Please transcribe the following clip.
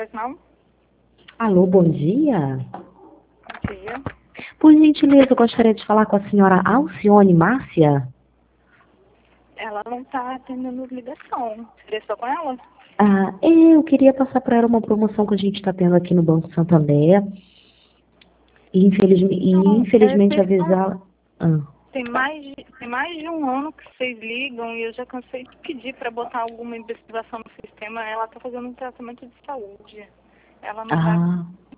Pois não? Alô, bom dia. Bom dia. Por gentileza, eu gostaria de falar com a senhora Alcione Márcia. Ela não está atendendo ligação. Seria só com ela? Eu queria passar para ela uma promoção que a gente está tendo aqui no Banco Santander. E Não, infelizmente avisar. Ah, tem mais de um ano que vocês ligam e eu já cansei de pedir para botar alguma investigação no sistema. Ela está fazendo um tratamento de saúde. Ela não está ah,